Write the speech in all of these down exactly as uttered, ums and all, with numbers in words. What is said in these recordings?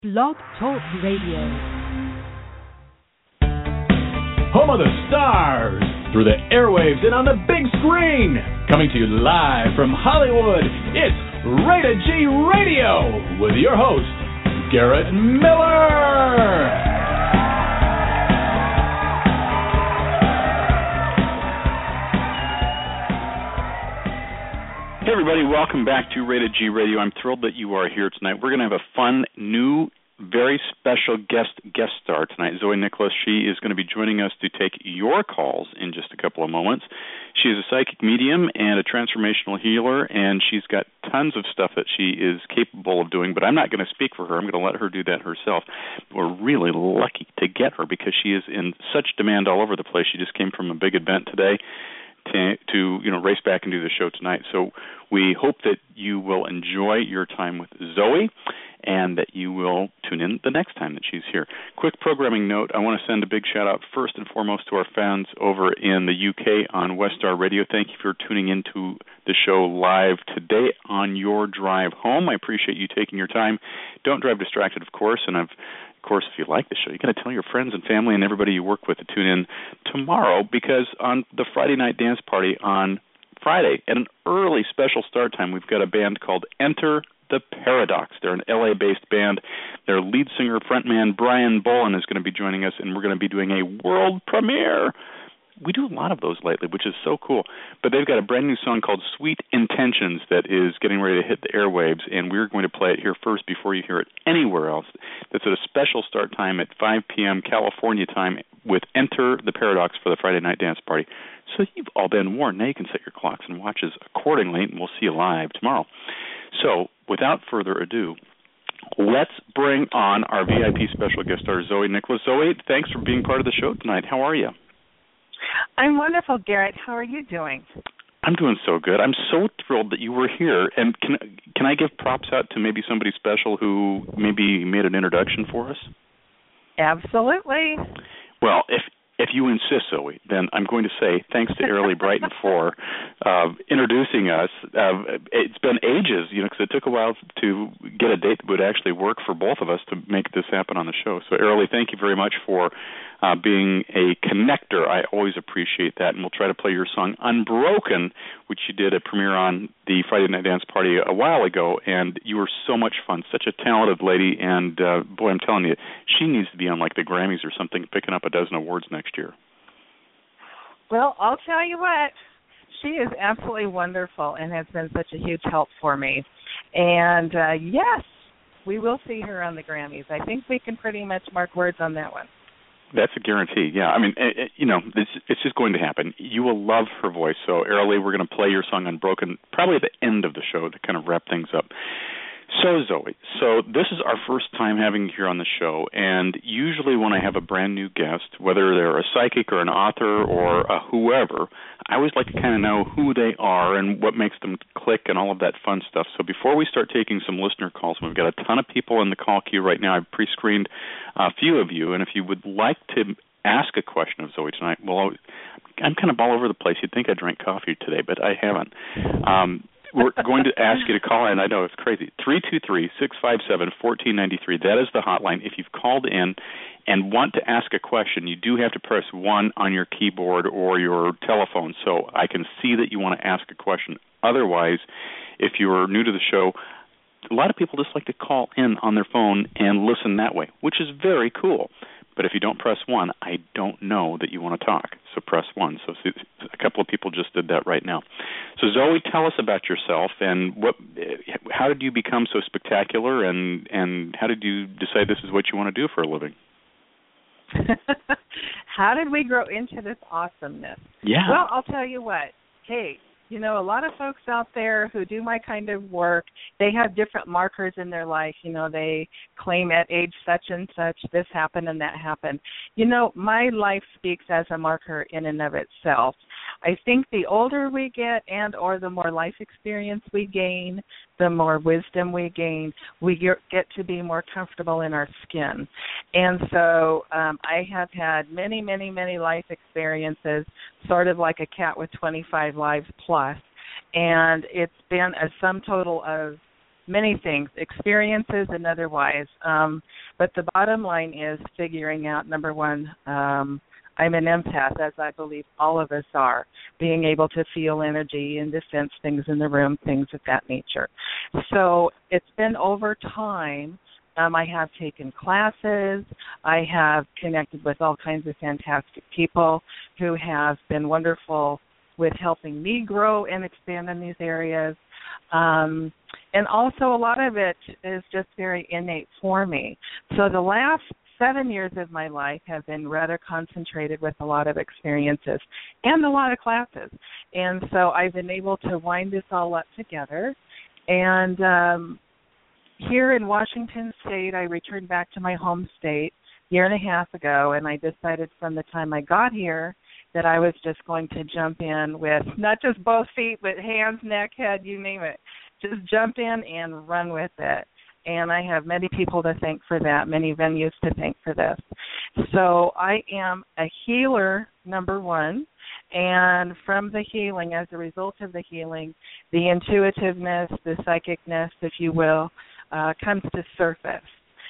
Blog Talk Radio. Home of the stars, through the airwaves and on the big screen. Coming to you live from Hollywood, it's Rated G Radio with your host, Garrett Miller. Hey everybody, welcome back to Rated G Radio. I'm thrilled that you are here tonight. We're going to have a fun, new, very special guest guest star tonight, Zoe Nicholas. She is going to be joining us to take your calls in just a couple of moments. She is a psychic medium and a transformational healer, and she's got tons of stuff that she is capable of doing, but I'm not going to speak for her. I'm going to let her do that herself. We're really lucky to get her because she is in such demand all over the place. She just came from a big event today. To, to you know race back and do the show tonight. So we hope that you will enjoy your time with Zoe and that you will tune in the next time that she's here. Quick programming note, I want to send a big shout-out first and foremost to our fans over in the U K on Westar Radio. Thank you for tuning into the show live today on your drive home. I appreciate you taking your time. Don't drive distracted, of course, and I've Of course, if you like the show, you got to tell your friends and family and everybody you work with to tune in tomorrow, because on the Friday night dance party on Friday at an early special start time, we've got a band called Enter the Paradox. They're an L A-based band. Their lead singer, frontman Brian Bolin is going to be joining us, and we're going to be doing a world premiere. We do a lot of those lately, which is so cool. But they've got a brand new song called Sweet Intentions that is getting ready to hit the airwaves, and we're going to play it here first before you hear it anywhere else. That's at a special start time at five p.m. California time with Enter the Paradox for the Friday night dance party. So you've all been warned. Now you can set your clocks and watches accordingly, and we'll see you live tomorrow. So without further ado, let's bring on our V I P special guest star, Zoe Nicholas. Zoe, thanks for being part of the show tonight. How are you? I'm wonderful, Garrett. How are you doing? I'm doing so good. I'm so thrilled that you were here. And can can I give props out to maybe somebody special who maybe made an introduction for us? Absolutely. Well, if if you insist, Zoe, then I'm going to say thanks to Airly Brighton for uh, introducing us. Uh, it's been ages, you know, because it took a while to get a date that would actually work for both of us to make this happen on the show. So, Airly, thank you very much for uh, being a connector. I always appreciate that, and we'll try to play your song Unbroken, which you did a premiere on the Friday Night Dance Party a while ago, and you were so much fun, such a talented lady, and uh, boy, I'm telling you, she needs to be on like the Grammys or something, picking up a dozen awards next year. Well, I'll tell you what, she is absolutely wonderful and has been such a huge help for me. And, uh, yes, we will see her on the Grammys. I think we can pretty much mark words on that one. That's a guarantee, yeah. I mean, it, it, you know, it's, it's just going to happen. You will love her voice. So, Airly, we're going to play your song Unbroken probably at the end of the show to kind of wrap things up. So, Zoe, so this is our first time having you here on the show, and usually when I have a brand new guest, whether they're a psychic or an author or a whoever, I always like to kind of know who they are and what makes them click and all of that fun stuff. So before we start taking some listener calls, we've got a ton of people in the call queue right now. I've pre-screened a few of you, and if you would like to ask a question of Zoe tonight, well, I'm kind of all over the place. You'd think I drank coffee today, but I haven't. Um We're going to ask you to call in. I know it's crazy. three two three, six five seven, one four nine three. That is the hotline. If you've called in and want to ask a question, you do have to press one on your keyboard or your telephone so I can see that you want to ask a question. Otherwise, if you're new to the show, a lot of people just like to call in on their phone and listen that way, which is very cool. But if you don't press one, I don't know that you want to talk. So press one. So a couple of people just did that right now. So Zoe, tell us about yourself and what. How did you become so spectacular, and, and how did you decide this is what you want to do for a living? How did we grow into this awesomeness? Yeah. Well, I'll tell you what. Hey, you know, a lot of folks out there who do my kind of work, they have different markers in their life. You know, they claim at age such and such, this happened and that happened. You know, my life speaks as a marker in and of itself. I think the older we get and or the more life experience we gain, the more wisdom we gain, we get to be more comfortable in our skin. And so um, I have had many, many, many life experiences, sort of like a cat with twenty-five lives plus, and it's been a sum total of many things, experiences and otherwise. Um, but the bottom line is figuring out, number one, um, I'm an empath, as I believe all of us are, being able to feel energy and sense things in the room, things of that nature. So it's been over time. Um, I have taken classes. I have connected with all kinds of fantastic people who have been wonderful with helping me grow and expand in these areas. Um, and also a lot of it is just very innate for me. So the last seven years of my life have been rather concentrated with a lot of experiences and a lot of classes. And so I've been able to wind this all up together. And um, here in Washington State, I returned back to my home state a year and a half ago, and I decided from the time I got here that I was just going to jump in with not just both feet, but hands, neck, head, you name it. Just jump in and run with it. And I have many people to thank for that, many venues to thank for this. So I am a healer, number one, and from the healing, as a result of the healing, the intuitiveness, the psychicness, if you will, uh, comes to surface.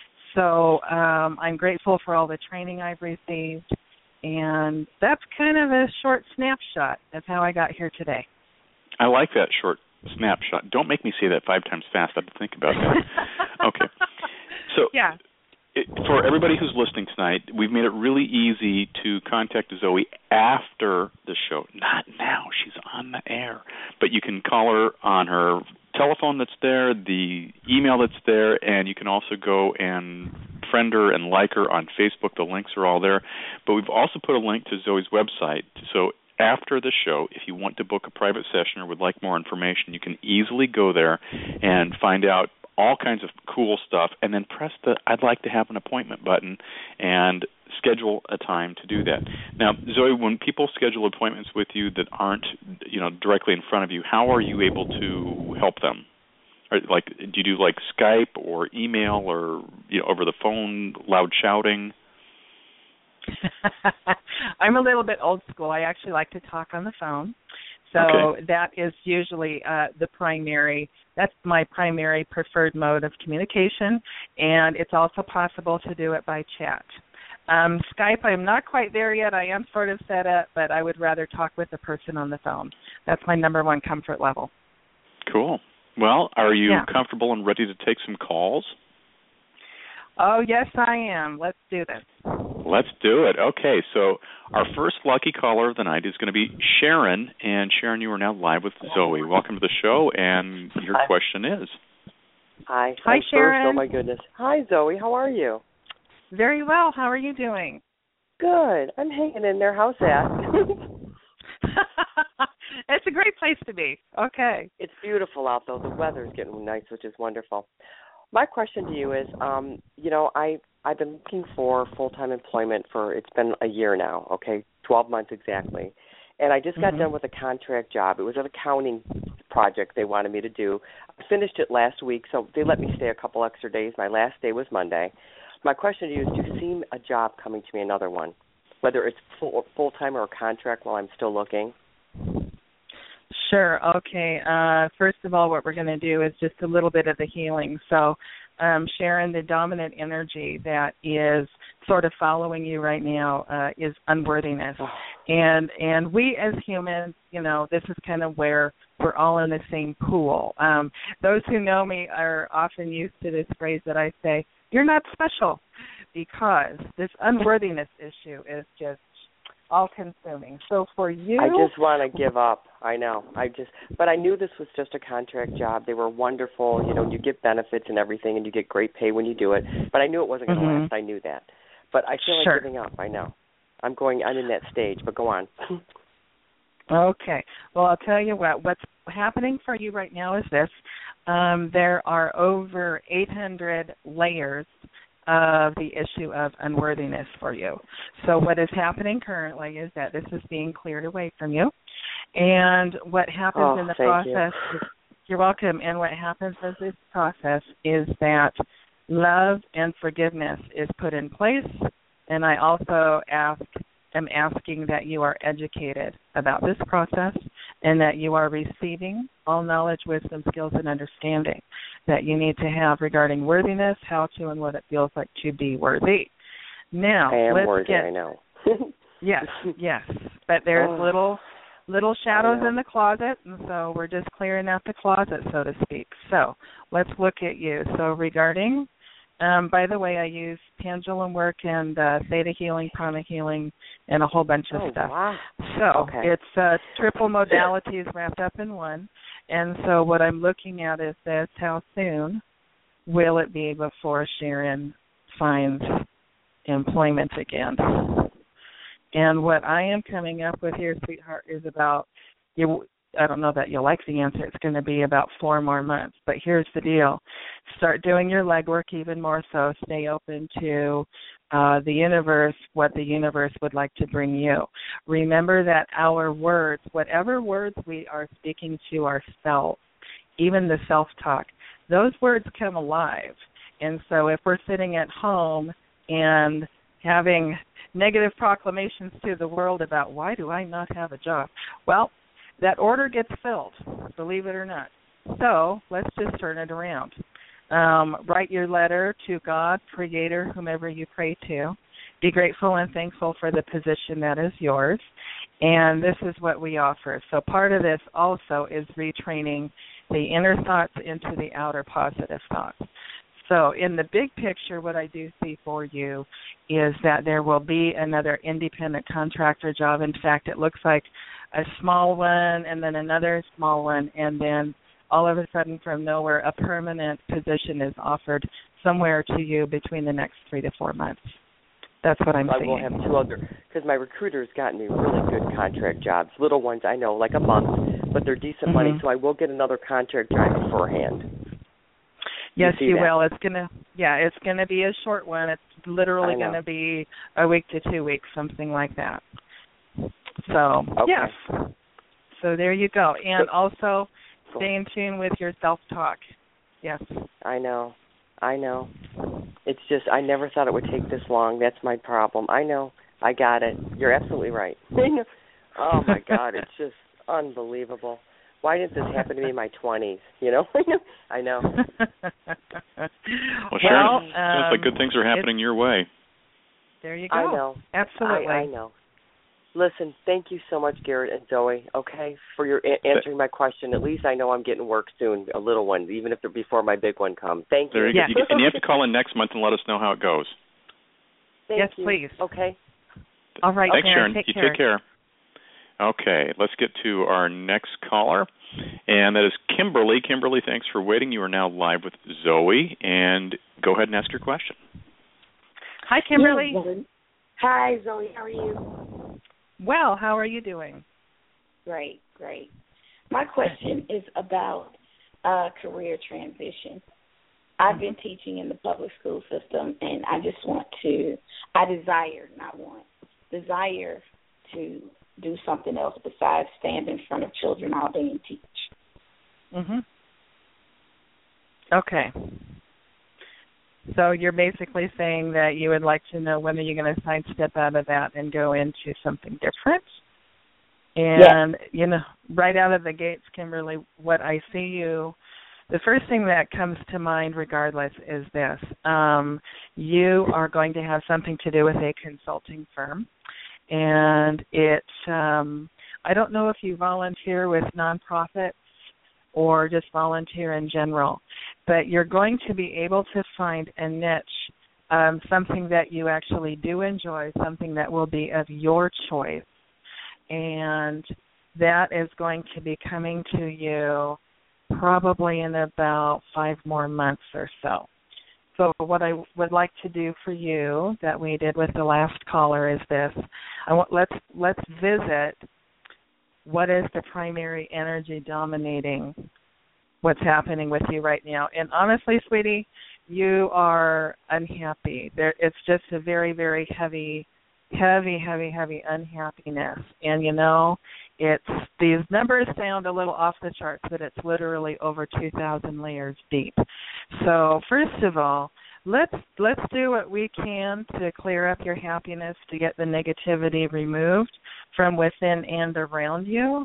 So um, I'm grateful for all the training I've received, and that's kind of a short snapshot of how I got here today. I like that short snapshot. Don't make me say that five times fast. I have to think about that. Okay. So yeah. it, for everybody who's listening tonight, we've made it really easy to contact Zoe after the show. Not now. She's on the air. But you can call her on her telephone that's there, the email that's there, and you can also go and friend her and like her on Facebook. The links are all there. But we've also put a link to Zoe's website. So after the show, if you want to book a private session or would like more information, you can easily go there and find out all kinds of cool stuff, and then press the I'd like to have an appointment button and schedule a time to do that. Now, Zoe, when people schedule appointments with you that aren't, you know, directly in front of you, how are you able to help them? Or, like, do you do like Skype or email or, you know, over the phone, loud shouting? I'm a little bit old school. I actually like to talk on the phone. So okay. that is usually uh, the primary, that's my primary preferred mode of communication, and it's also possible to do it by chat. Um, Skype, I'm not quite there yet. I am sort of set up, but I would rather talk with the person on the phone. That's my number one comfort level. Cool. Well, are you yeah. comfortable and ready to take some calls? Oh, yes, I am. Let's do this. Let's do it. Okay, so our first lucky caller of the night is going to be Sharon. And Sharon, you are now live with Zoe. Welcome to the show, and your Hi. question is? Hi. Hi, I'm Sharon. First. Oh, my goodness. Hi, Zoe. How are you? Very well. How are you doing? Good. I'm hanging in there. How's that? It's a great place to be. Okay. It's beautiful out, though. The weather's getting nice, which is wonderful. My question to you is, um, you know, I, I've been looking for full-time employment for, it's been a year now, okay, twelve months exactly. And I just got mm-hmm. done with a contract job. It was an accounting project they wanted me to do. I finished it last week, so they let me stay a couple extra days. My last day was Monday. My question to you is, do you see a job coming to me, another one, whether it's full, full-time or a contract while I'm still looking? Sure. Okay. Uh, first of all, what we're going to do is just a little bit of the healing. So, um, Sharon, the dominant energy that is sort of following you right now uh, is unworthiness. And and we as humans, you know, this is kind of where we're all in the same pool. Um, those who know me are often used to this phrase that I say, you're not special, because this unworthiness issue is just all-consuming. So for you, I just want to give up. I know. I just, but I knew this was just a contract job. They were wonderful. You know, you get benefits and everything, and you get great pay when you do it. But I knew it wasn't going to mm-hmm. last. I knew that. But I feel like sure. giving up. I know. I'm going. I'm in that stage. But go on. Okay. Well, I'll tell you what. What's happening for you right now is this. Um, there are over eight hundred layers of the issue of unworthiness for you. So what is happening currently is that this is being cleared away from you. And what happens oh, in the thank process, you. is, you're welcome, and what happens in this process is that love and forgiveness is put in place, and I also ask, am asking that you are educated about this process and that you are receiving all knowledge, wisdom, skills, and understanding that you need to have regarding worthiness, how to, and what it feels like to be worthy. Now, I am let's worthy, get, I know. yes, yes, but there's oh, little little shadows in the closet, and so we're just clearing out the closet, so to speak. So let's look at you. So regarding, um, by the way, I use pendulum work and uh, theta healing, prana healing, and a whole bunch of oh, stuff. Wow. So okay. it's uh, triple modalities wrapped up in one. And so what I'm looking at is this: how soon will it be before Sharon finds employment again? And what I am coming up with here, sweetheart, is about, you. I don't know that you'll like the answer. It's going to be about four more months. But here's the deal. Start doing your legwork even more so. Stay open to uh, the universe, what the universe would like to bring you. Remember that our words, whatever words we are speaking to ourselves, even the self-talk, those words come alive. And so if we're sitting at home and having negative proclamations to the world about why do I not have a job, well, that order gets filled, believe it or not. So let's just turn it around. Um, write your letter to God, Creator, whomever you pray to. Be grateful and thankful for the position that is yours. And this is what we offer. So part of this also is retraining the inner thoughts into the outer positive thoughts. So in the big picture, what I do see for you is that there will be another independent contractor job. In fact, it looks like a small one and then another small one, and then all of a sudden from nowhere a permanent position is offered somewhere to you between the next three to four months. That's what I'm I seeing. will have two other, because my recruiter's gotten me really good contract jobs, little ones I know, like a month, but they're decent mm-hmm. money, so I will get another contract job beforehand. Yes, you, you that? will. It's gonna, yeah, it's gonna be a short one. It's literally gonna be a week to two weeks, something like that. So okay. yes, so there you go. And also, stay in tune with your self-talk. Yes. I know, I know. It's just I never thought it would take this long. That's my problem. I know. I got it. You're absolutely right. Oh my God, it's just unbelievable. Why didn't this happen to me in my twenties? You know, I know. Well, Sharon, well, it sounds um, like good things are happening your way. There you go. I know. Absolutely. I, I know. Listen, thank you so much, Garrett and Zoe, okay, for your a- answering my question. At least I know I'm getting work soon, a little one, even if they're before my big one comes. Thank you. There you yes. go. And you have to call in next month and let us know how it goes. Thank yes, you. please. Okay. All right, Thanks, Sharon. Sharon. Take you care. take care. Okay, let's get to our next caller, and that is Kimberly. Kimberly, thanks for waiting. You are now live with Zoe, and go ahead and ask your question. Hi, Kimberly. Hi, Zoe. How are you? Well, how are you doing? Great, great. My question is about uh, career transition. I've been teaching in the public school system, and I just want to, I desire, not want, desire to do something else besides stand in front of children all day and teach. Mhm. Okay. So you're basically saying that you would like to know when are you going to sidestep out of that and go into something different? And, yes. you know, right out of the gates, Kimberly, what I see you, the first thing that comes to mind regardless is this. Um, you are going to have something to do with a consulting firm. And it, um, I don't know if you volunteer with nonprofits or just volunteer in general, but you're going to be able to find a niche, um, something that you actually do enjoy, something that will be of your choice. And that is going to be coming to you probably in about five more months or so. So what I would like to do for you that we did with the last caller is this. I want, let's let's visit what is the primary energy dominating what's happening with you right now. And honestly, sweetie, you are unhappy. There, it's just a very, very heavy, heavy, heavy, heavy unhappiness. And, you know, it's these numbers sound a little off the charts, but it's literally over two thousand layers deep. So first of all, let's let's do what we can to clear up your happiness, to get the negativity removed from within and around you.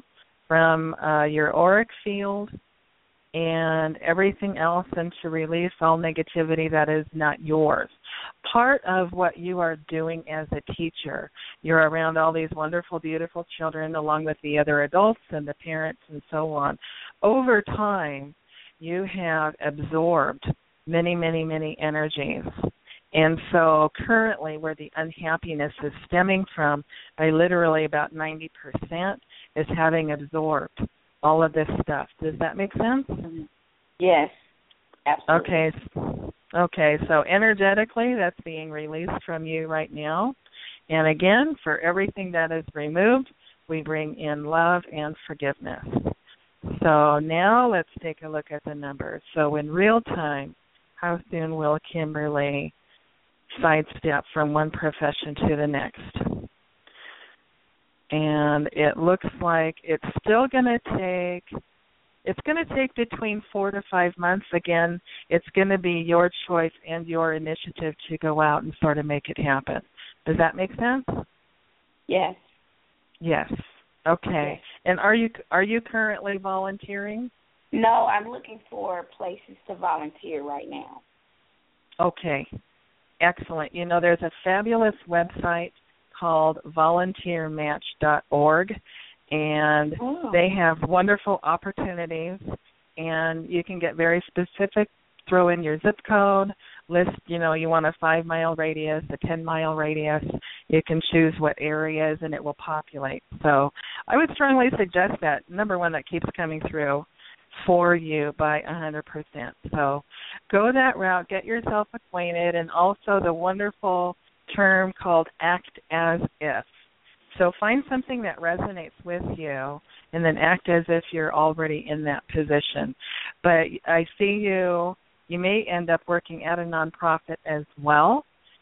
from uh, your auric field and everything else, and to release all negativity that is not yours. Part of what you are doing as a teacher, you're around all these wonderful, beautiful children along with the other adults and the parents and so on. Over time, you have absorbed many, many, many energies. And so currently where the unhappiness is stemming from, by literally about ninety percent, is having absorbed all of this stuff. Does that make sense? Yes, absolutely. Okay. Okay, so energetically, that's being released from you right now. And again, for everything that is removed, we bring in love and forgiveness. So now let's take a look at the numbers. So in real time, how soon will Kimberly sidestep from one profession to the next? And it looks like it's still going to take, it's going to take between four to five months. Again, it's going to be your choice and your initiative to go out and sort of make it happen. Does that make sense? Yes. Yes. Okay. Yes. And are you are you currently volunteering? No, I'm looking for places to volunteer right now. Okay. Excellent. You know, there's a fabulous website called volunteer match dot org, and oh. they have wonderful opportunities, and you can get very specific, throw in your zip code, list, you know, you want a five-mile radius, a ten-mile radius. You can choose what areas, and it will populate. So I would strongly suggest that. Number one, that keeps coming through for you by one hundred percent. So go that route, get yourself acquainted, and also the wonderful term called act as if. So find something that resonates with you and then act as if you're already in that position. But I see you, you may end up working at a nonprofit as well.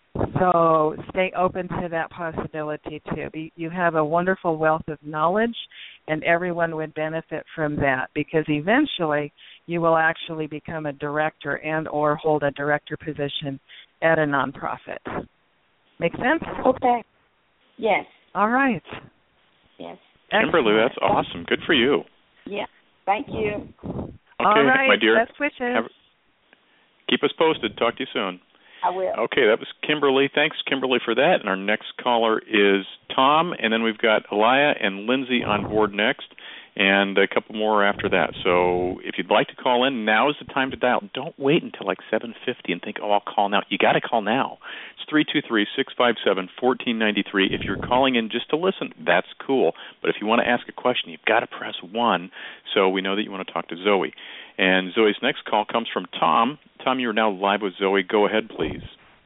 So stay open to that possibility too. You have a wonderful wealth of knowledge, and everyone would benefit from that, because eventually you will actually become a director and or hold a director position at a nonprofit. Make sense? Okay. Yes. All right. Yes. Kimberly, that's awesome. Good for you. Yeah. Thank you. Okay, All right. my dear. Best wishes. Have, keep us posted. Talk to you soon. I will. Okay, that was Kimberly. Thanks, Kimberly, for that. And our next caller is Tom, and then we've got Elia and Lindsay on board next, and a couple more after that. So if you'd like to call in, now is the time to dial. Don't wait until like seven fifty and think, oh, I'll call now. You got to call now. It's three two three, six five seven, one four nine three. If you're calling in just to listen, that's cool. But if you want to ask a question, you've got to press one, so we know that you want to talk to Zoe. And Zoe's next call comes from Tom. Tom, you're now live with Zoe. Go ahead, please.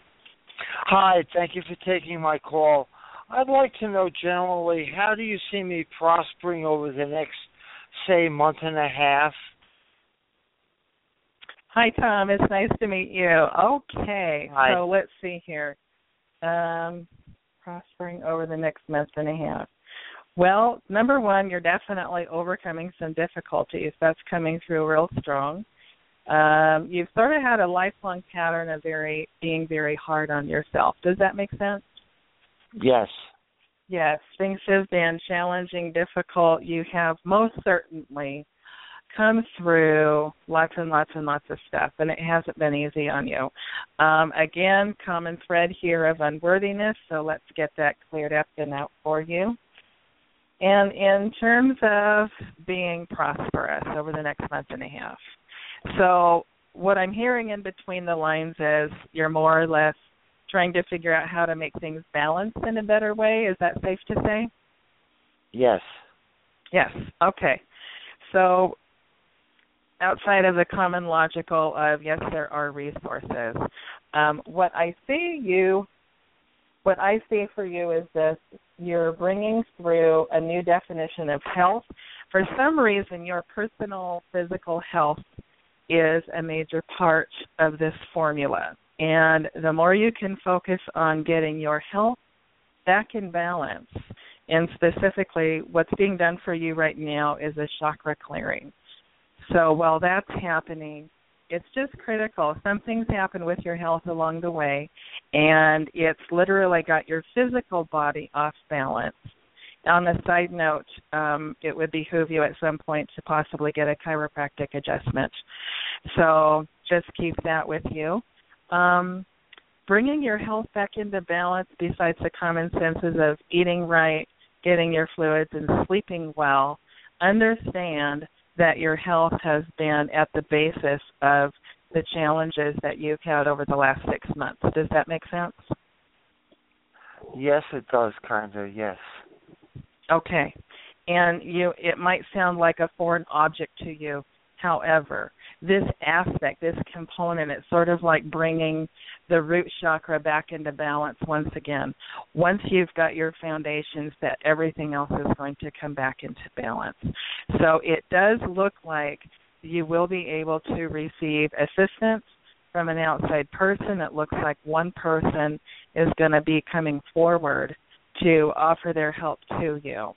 Hi, thank you for taking my call. I'd like to know generally, how do you see me prospering over the next, say, month and a half? Hi, Tom. It's nice to meet you. Okay. Hi. So let's see here. Um, prospering over the next month and a half. Well, number one, you're definitely overcoming some difficulties. That's coming through real strong. Um, you've sort of had a lifelong pattern of very being very hard on yourself. Does that make sense? Yes. Yes. Things have been challenging, difficult. You have most certainly come through lots and lots and lots of stuff, and it hasn't been easy on you. Um, again, common thread here of unworthiness, so let's get that cleared up and out for you. And in terms of being prosperous over the next month and a half, so what I'm hearing in between the lines is you're more or less trying to figure out how to make things balanced in a better way. Is that safe to say? Yes. Yes. Okay. So outside of the common logical of, yes, there are resources, um, what I see you, what I see for you is this: you're bringing through a new definition of health. For some reason, your personal physical health is a major part of this formula. And the more you can focus on getting your health back in balance, and specifically what's being done for you right now is a chakra clearing. So while that's happening, it's just critical. Some things happen with your health along the way, and it's literally got your physical body off balance. on a side note, um, it would behoove you at some point to possibly get a chiropractic adjustment. So just keep that with you. Um, bringing your health back into balance, besides the common senses of eating right, getting your fluids, and sleeping well, understand that your health has been at the basis of the challenges that you've had over the last six months. Does that make sense? Yes, it does, kind of, yes. Okay. And you, it might sound like a foreign object to you. However, this aspect, this component, it's sort of like bringing the root chakra back into balance once again. Once you've got your foundations, that everything else is going to come back into balance. So it does look like you will be able to receive assistance from an outside person. It looks like one person is going to be coming forward to offer their help to you.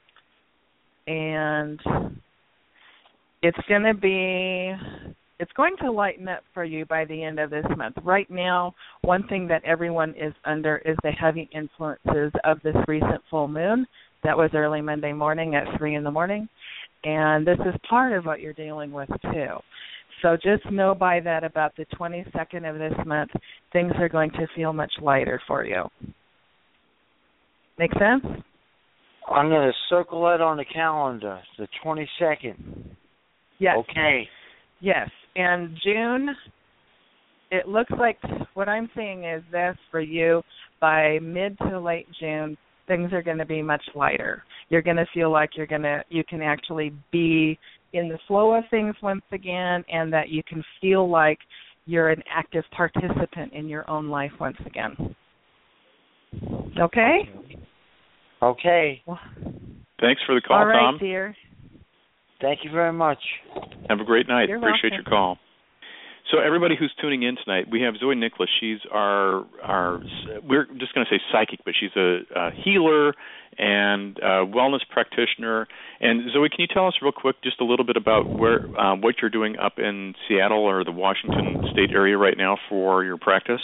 And it's going to be, it's going to lighten up for you by the end of this month. Right now, one thing that everyone is under is the heavy influences of this recent full moon. That was early Monday morning at three in the morning. And this is part of what you're dealing with, too. So just know by that about the twenty-second of this month, things are going to feel much lighter for you. Make sense? I'm going to circle that on the calendar, the twenty-second. Yes. Okay. Yes. And June, it looks like what I'm seeing is this for you, by mid to late June, things are going to be much lighter. You're going to feel like you're going to, you can actually be in the flow of things once again, and that you can feel like you're an active participant in your own life once again. Okay? Okay. Well, thanks for the call, all right, Tom. Dear. Thank you very much. Have a great night. You're Appreciate welcome. your call. So everybody who's tuning in tonight, we have Zoe Nicholas. She's our, our we're just going to say psychic, but she's a, a healer and a wellness practitioner. And Zoe, can you tell us real quick just a little bit about where uh, what you're doing up in Seattle or the Washington State area right now for your practice?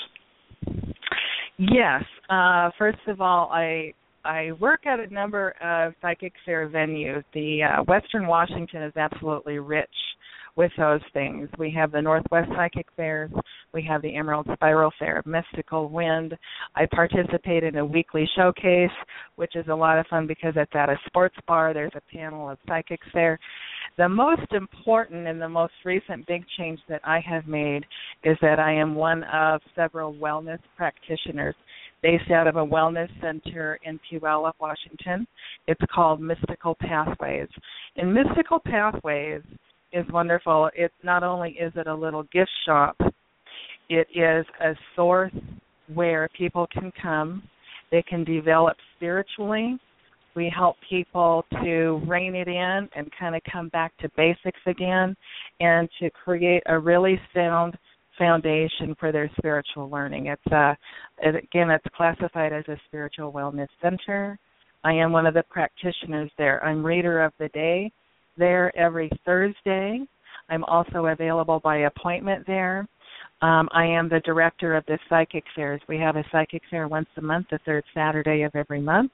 Yes. Uh, first of all, I I work at a number of psychic fair venues. The uh, Western Washington is absolutely rich with those things. We have the Northwest Psychic Fairs. We have the Emerald Spiral Fair, Mystical Wind. I participate in a weekly showcase, which is a lot of fun because it's at a sports bar. There's a panel of psychics there. The most important and the most recent big change that I have made is that I am one of several wellness practitioners based out of a wellness center in Puyallup, Washington. It's called Mystical Pathways. And Mystical Pathways is wonderful. It not only is it a little gift shop, it is a source where people can come. They can develop spiritually. We help people to rein it in and kind of come back to basics again, and to create a really sound foundation for their spiritual learning. It's uh, again, it's classified as a spiritual wellness center. I am one of the practitioners there. I'm reader of the day there every Thursday. I'm also available by appointment there. Um, I am the director of the psychic fairs. We have a psychic fair once a month, the third Saturday of every month.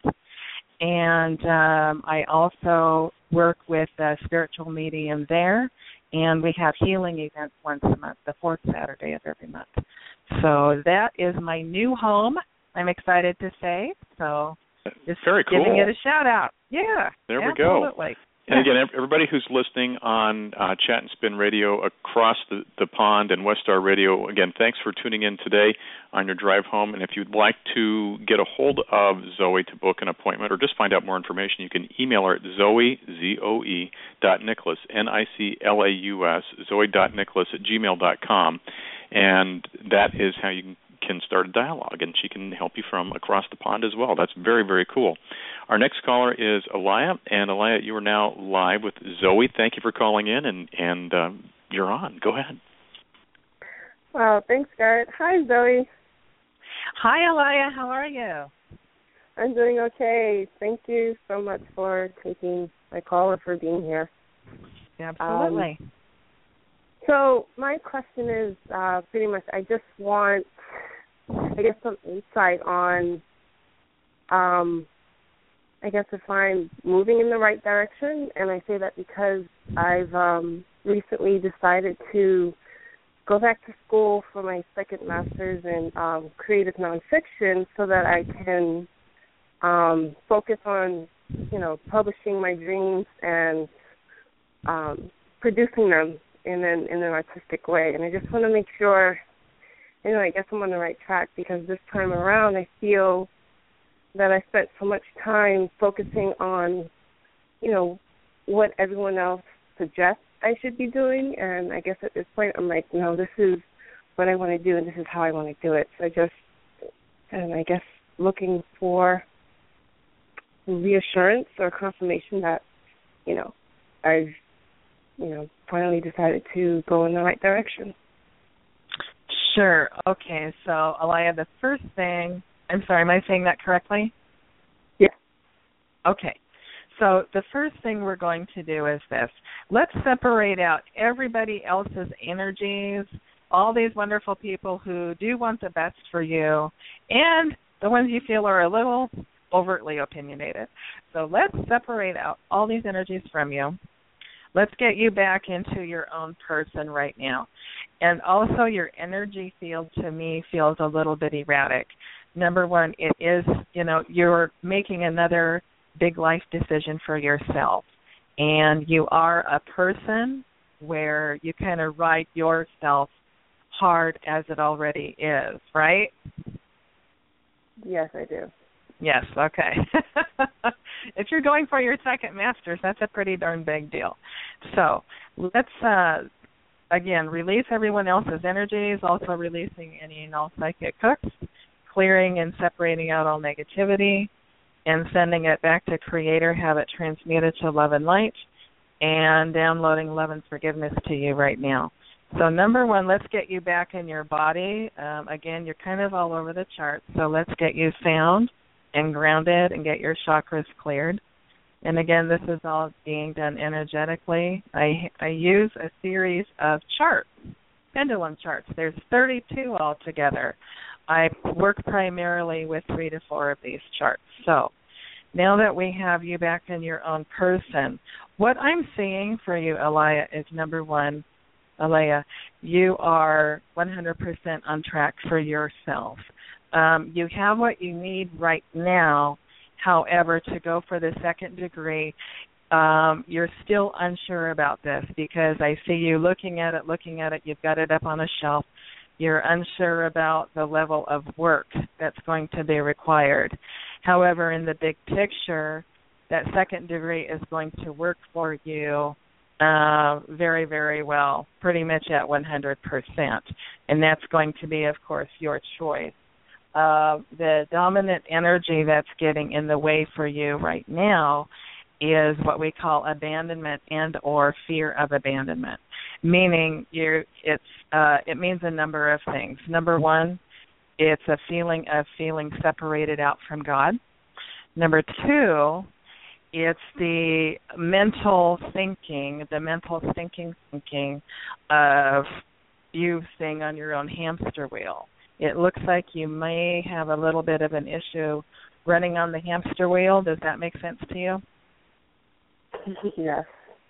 And um, I also work with a spiritual medium there, and we have healing events once a month, the fourth Saturday of every month. So that is my new home, I'm excited to say. So just Very cool. giving it a shout out. Yeah, there we absolutely. go. And again, everybody who's listening on uh, Chat and Spin Radio across the, the pond and Westar Radio, again, thanks for tuning in today on your drive home. And if you'd like to get a hold of Zoe to book an appointment or just find out more information, you can email her at Zoe, Z O E, dot Nicholas, N I C L A U S, Zoe dot Nicholas at gmail dot com. And that is how you can can start a dialogue, and she can help you from across the pond as well. That's very, very cool. Our next caller is Alaya, and Alaya, you are now live with Zoe. Thank you for calling in, and, and uh, you're on. Go ahead. Wow, thanks, Garrett. Hi, Zoe. Hi, Alaya. How are you? I'm doing okay. Thank you so much for taking my call and for being here. Absolutely. Um, so my question is uh, pretty much, I just want, I guess, some insight on um, I guess, if I'm moving in the right direction. And I say that because I've um, recently decided to go back to school for my second master's in um, creative nonfiction so that I can um, focus on, you know, publishing my dreams and um, producing them in an, in an artistic way. And I just want to make sure, you know, I guess I'm on the right track, because this time around I feel that I spent so much time focusing on, you know, what everyone else suggests I should be doing. And I guess at this point I'm like, no, this is what I want to do and this is how I want to do it. So I just, and I guess looking for reassurance or confirmation that, you know, I've, you know, finally decided to go in the right direction. Sure. Okay. So, Alaya, the first thing, I'm sorry, am I saying that correctly? Yeah. Okay. So the first thing we're going to do is this. Let's separate out everybody else's energies, all these wonderful people who do want the best for you, and the ones you feel are a little overtly opinionated. So let's separate out all these energies from you. Let's get you back into your own person right now. And also your energy field, to me, feels a little bit erratic. Number one, it is, you know, you're making another big life decision for yourself. And you are a person where you kind of ride yourself hard as it already is, right? Yes, I do. Yes, okay. If you're going for your second master's, that's a pretty darn big deal. So let's, uh, again, release everyone else's energies, also releasing any and all psychic hooks, clearing and separating out all negativity, and sending it back to Creator, have it transmuted to love and light, and downloading love and forgiveness to you right now. So number one, let's get you back in your body. Um, again, you're kind of all over the chart, so let's get you sound and grounded and get your chakras cleared. And again, this is all being done energetically. I, I use a series of charts, pendulum charts. There's thirty-two altogether. I work primarily with three to four of these charts. So now that we have you back in your own person, what I'm seeing for you, Alaya, is number one, Alaya, you are one hundred percent on track for yourself. Um, you have what you need right now. However, to go for the second degree, um, you're still unsure about this, because I see you looking at it, looking at it. You've got it up on a shelf. You're unsure about the level of work that's going to be required. However, in the big picture, that second degree is going to work for you uh, very, very well, pretty much at one hundred percent. And that's going to be, of course, your choice. Uh, the dominant energy that's getting in the way for you right now is what we call abandonment and or fear of abandonment, meaning you're, it's uh, it means a number of things. Number one, it's a feeling of feeling separated out from God. Number two, it's the mental thinking, the mental thinking thinking of you staying on your own hamster wheel. It looks like you may have a little bit of an issue running on the hamster wheel. Does that make sense to you? Yes.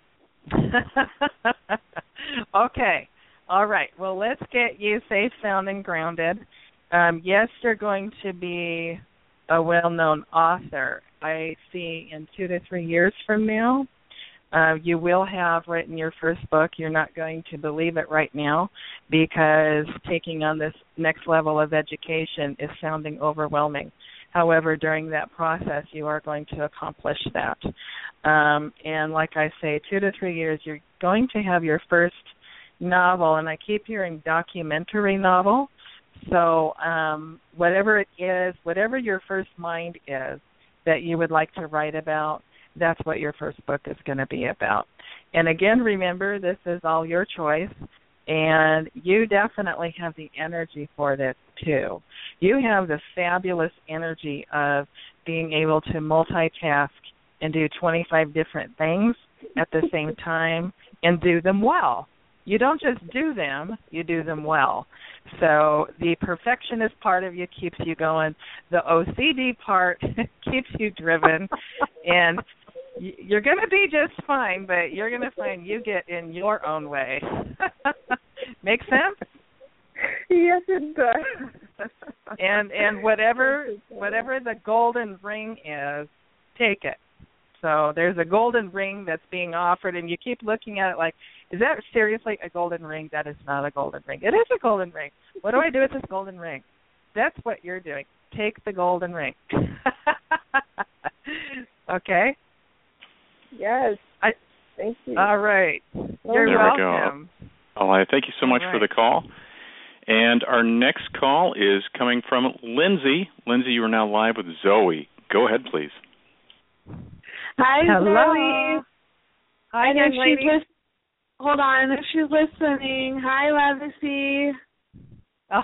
Okay. All right. Well, let's get you safe, sound, and grounded. Um, yes, you're going to be a well-known author. I see in two to three years from now, uh, you will have written your first book. You're not going to believe it right now, because taking on this next level of education is sounding overwhelming. However, during that process, you are going to accomplish that. Um, and like I say, two to three years, you're going to have your first novel, and I keep hearing documentary novel. So um, whatever it is, whatever your first mind is that you would like to write about, that's what your first book is going to be about. And again, remember, this is all your choice, and you definitely have the energy for this too. You have the fabulous energy of being able to multitask and do twenty-five different things at the same time and do them well. you don't just do them, you do them well. So the perfectionist part of you keeps you going. The O C D part keeps you driven. And you're going to be just fine, but you're going to find you get in your own way. Make sense? Yes, it does. and and whatever whatever the golden ring is, take it. So there's a golden ring that's being offered, and you keep looking at it like, is that seriously a golden ring? That is not a golden ring. It is a golden ring. What do I do with this golden ring? That's what you're doing. Take the golden ring. Okay? Yes. I, thank you. All right. You're there welcome. We go. All right. Thank you so much right. for the call. And our next call is coming from Lindsay. Lindsay, you are now live with Zoe. Go ahead, please. Hi, Hello. Zoe. Hi, and young if she's lady. lis- Hold on, if she's listening. Hi, Legacy. Oh.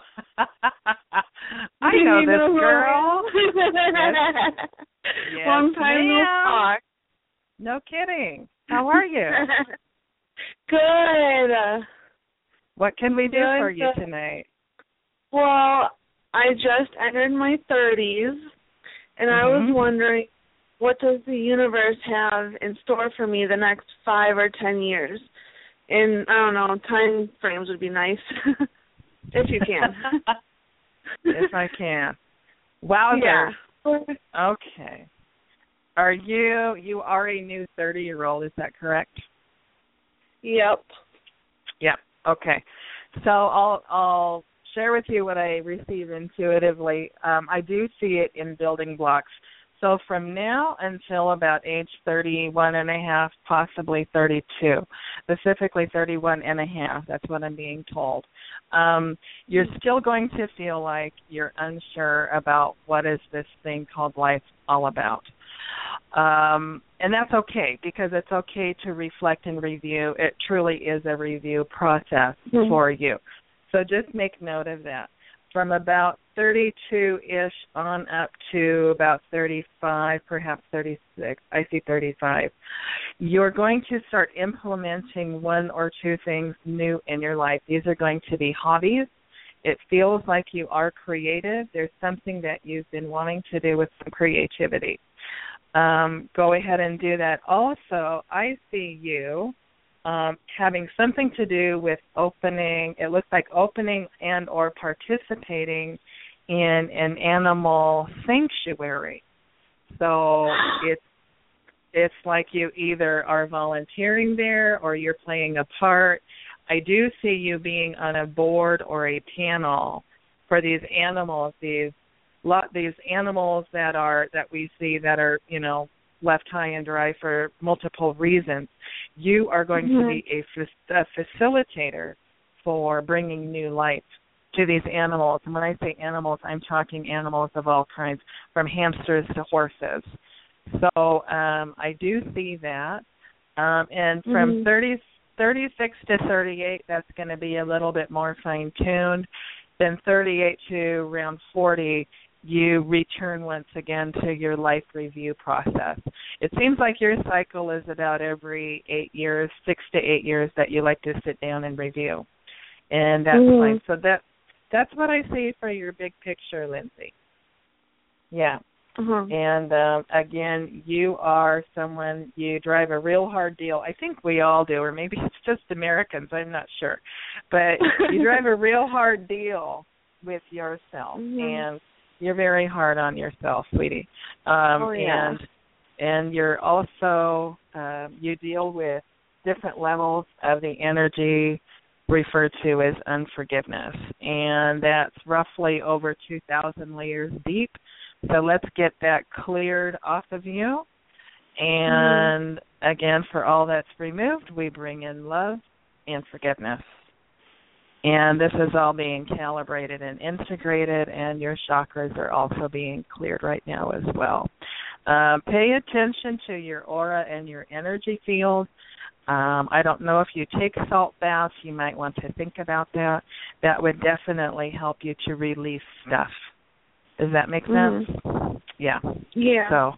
I know this girl. yes. Yes, Long time no ma'am. talk. No kidding. How are you? Good. What can we do Good, for you good. tonight? Well, I just entered my thirties, and I was Mhm. wondering, what does the universe have in store for me the next five or ten years? In, I don't know, time frames would be nice, if you can. If I can. Wowzer. Yeah. Okay. Are you, you are a new thirty-year-old, is that correct? Yep. Yep. Okay. So I'll I'll share with you what I receive intuitively. Um, I do see it in building blocks. So from now until about age thirty-one and a half, possibly thirty-two, specifically thirty-one and a half, that's what I'm being told. Um, you're still going to feel like you're unsure about what is this thing called life all about. Um, and that's okay, because it's okay to reflect and review. It truly is a review process mm-hmm. for you. So just make note of that. From about thirty-two-ish on up to about thirty-five, perhaps thirty-six, I see thirty-five, you're going to start implementing one or two things new in your life. These are going to be hobbies. It feels like you are creative. There's something that you've been wanting to do with some creativity. Um, go ahead and do that. Also, I see you um, having something to do with opening, it looks like opening and or participating in an animal sanctuary. So it's it's like you either are volunteering there or you're playing a part. I do see you being on a board or a panel for these animals, these lot these animals that are that we see that are, you know, left high and dry for multiple reasons. You are going mm-hmm. to be a, a facilitator for bringing new life to these animals. And when I say animals, I'm talking animals of all kinds, from hamsters to horses. So um, I do see that. Um, and from mm-hmm. thirty, thirty-six to thirty-eight, that's going to be a little bit more fine-tuned. Then thirty-eight to around forty, you return once again to your life review process. It seems like your cycle is about every eight years, six to eight years that you like to sit down and review. And that's mm-hmm. fine. So that that's what I see for your big picture, Lindsay. Yeah. Uh-huh. And, um, again, you are someone, you drive a real hard deal. I think we all do, or maybe it's just Americans, I'm not sure. But you drive a real hard deal with yourself, mm-hmm. and you're very hard on yourself, sweetie. Um, oh, yeah. And, and you're also, uh, you deal with different levels of the energy referred to as unforgiveness, and that's roughly over two thousand layers deep. So let's get that cleared off of you. And, mm-hmm. again, for all that's removed, we bring in love and forgiveness. And this is all being calibrated and integrated, and your chakras are also being cleared right now as well. Uh, pay attention to your aura and your energy field. Um, I don't know if you take salt baths. You might want to think about that. That would definitely help you to release stuff. Does that make sense? Mm-hmm. Yeah. Yeah. So,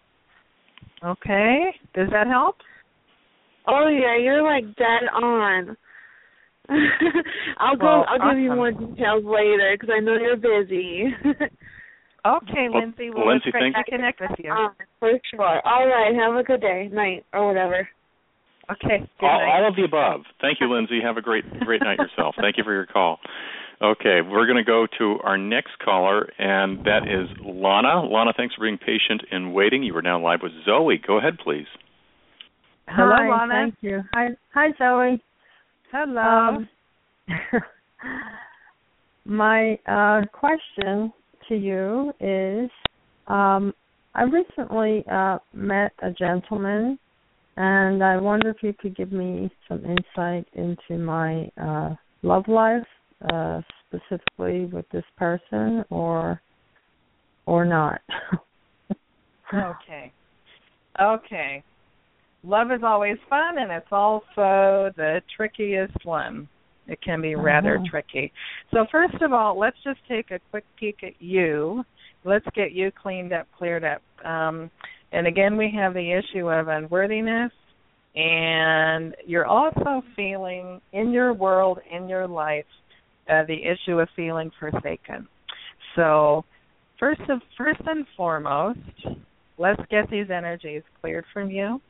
okay. Does that help? Oh, yeah. You're, like, dead on. I'll go. Well, I'll awesome. give you more details later because I know you're busy. Okay, Well, Lindsay. Well, Lindsay, it's great thank- to connect with you. Uh, for sure. All right. Have a good day, night, or whatever. Okay. Good all, night. all of the above. Thank you, Lindsay. Have a great, great night yourself. Thank you for your call. Okay, we're going to go to our next caller, and that is Lana. Lana, thanks for being patient and waiting. You are now live with Zoe. Go ahead, please. Hello, Hi, Lana. Thank you. Hi, hi, Zoe. Hello. Um, my uh, question to you is, um, I recently uh, met a gentleman, and I wonder if you could give me some insight into my uh, love life, uh, specifically with this person, or or not. Okay. Okay. Love is always fun, and it's also the trickiest one. It can be rather Uh-huh. tricky. So first of all, let's just take a quick peek at you. Let's get you cleaned up, cleared up. Um, and again, we have the issue of unworthiness, and you're also feeling in your world, in your life, uh, the issue of feeling forsaken. So first, of, first and foremost, let's get these energies cleared from you.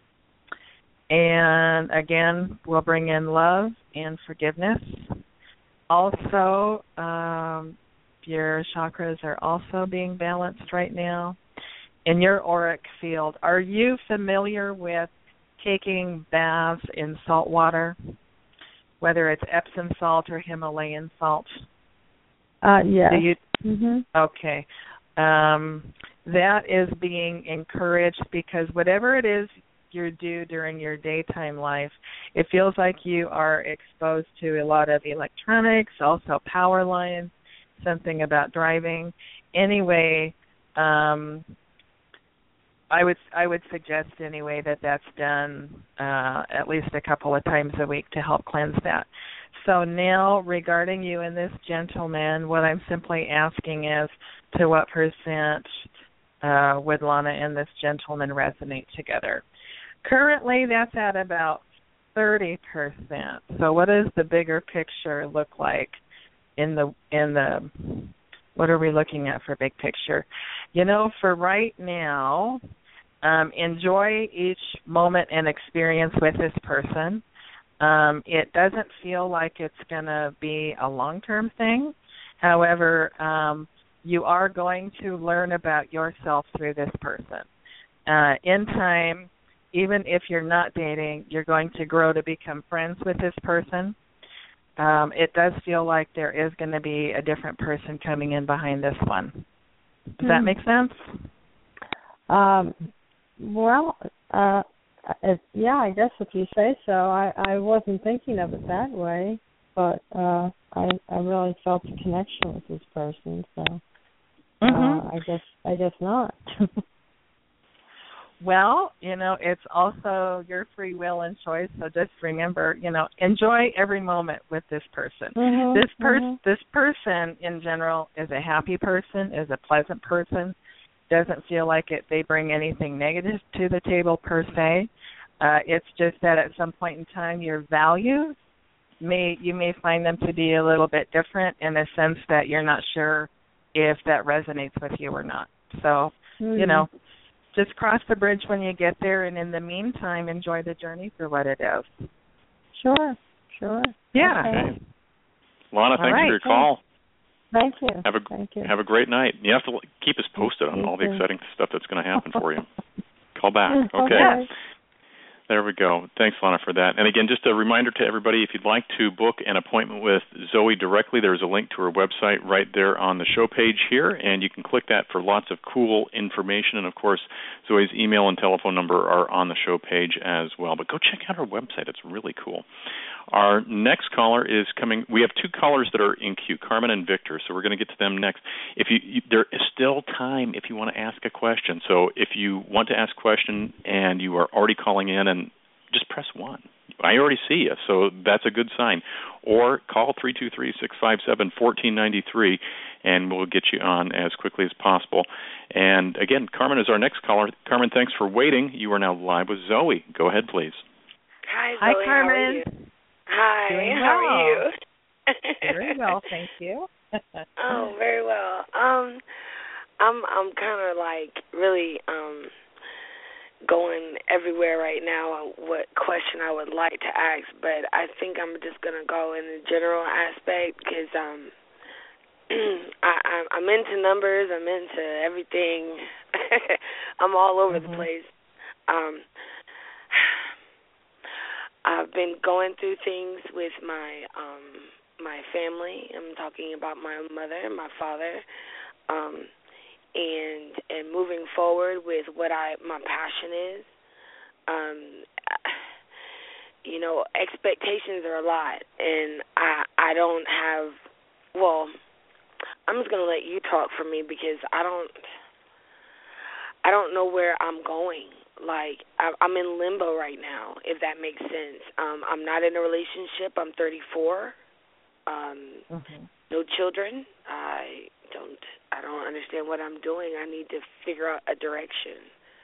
And again, we'll bring in love and forgiveness. Also, um, your chakras are also being balanced right now. In your auric field, are you familiar with taking baths in salt water, whether it's Epsom salt or Himalayan salt? Uh, yes. Do you? Mm-hmm. Okay. Um, that is being encouraged because whatever it is you do during your daytime life, it feels like you are exposed to a lot of electronics, also power lines, something about driving. Anyway, um, I would I would suggest anyway that that's done uh, at least a couple of times a week to help cleanse that. So now regarding you and this gentleman, what I'm simply asking is to what percent uh, would Lana and this gentleman resonate together? Currently, that's at about thirty percent. So what does the bigger picture look like in the in the what are we looking at for big picture? You know, for right now, um, enjoy each moment and experience with this person. Um, it doesn't feel like it's going to be a long-term thing. However, um, you are going to learn about yourself through this person. Uh, in time, even if you're not dating, you're going to grow to become friends with this person. Um, it does feel like there is going to be a different person coming in behind this one. Does mm-hmm. that make sense? Um, well, uh, it, yeah, I guess if you say so. I, I wasn't thinking of it that way, but uh, I I really felt a connection with this person. So mm-hmm. uh, I guess I guess not. Well, you know, it's also your free will and choice. So just remember, you know, enjoy every moment with this person. Mm-hmm, this person, mm-hmm. this person in general is a happy person, is a pleasant person. Doesn't feel like it. They bring anything negative to the table per se. Uh, it's just that at some point in time, your values may you may find them to be a little bit different in the sense that you're not sure if that resonates with you or not. So, mm-hmm. you know. Just cross the bridge when you get there, and in the meantime, enjoy the journey for what it is. Sure, sure. Yeah. Okay. Lana, thanks right. for your call. Thank you. Have a Thank you. Have a great night. You have to keep us posted on you all the too. exciting stuff that's going to happen for you. Call back. Okay. okay. There we go. Thanks, Lana, for that. And again, just a reminder to everybody, if you'd like to book an appointment with Zoe directly, there's a link to her website right there on the show page here, and you can click that for lots of cool information. And, of course, Zoe's email and telephone number are on the show page as well. But go check out her website. It's really cool. Our next caller is coming. We have two callers that are in queue, Carmen and Victor, so we're going to get to them next. If you, you there is still time if you want to ask a question. So if you want to ask a question and you are already calling in, and just press one. I already see you, so that's a good sign. Or call three two three, six five seven, one four nine three, and we'll get you on as quickly as possible. And, again, Carmen is our next caller. Carmen, thanks for waiting. You are now live with Zoe. Go ahead, please. Hi, Zoe. Hi, Carmen. How are you? Hi, Doing well. how are you? Very well, thank you. Oh, very well. Um, I'm I'm kind of like really um going everywhere right now on what question I would like to ask, but I think I'm just gonna go in the general aspect because um I I'm into numbers, I'm into everything. I'm all over mm-hmm. the place. Um, I've been going through things with my um my family. I'm talking about my mother and my father, um, and and moving forward with what I my passion is. Um, you know, expectations are a lot, and I I don't have. Well, I'm just gonna let you talk for me because I don't I don't know where I'm going. Like, I'm in limbo right now, if that makes sense. Um, I'm not in a relationship. I'm thirty-four. Um, mm-hmm. No children. I don't. I don't understand what I'm doing. I need to figure out a direction.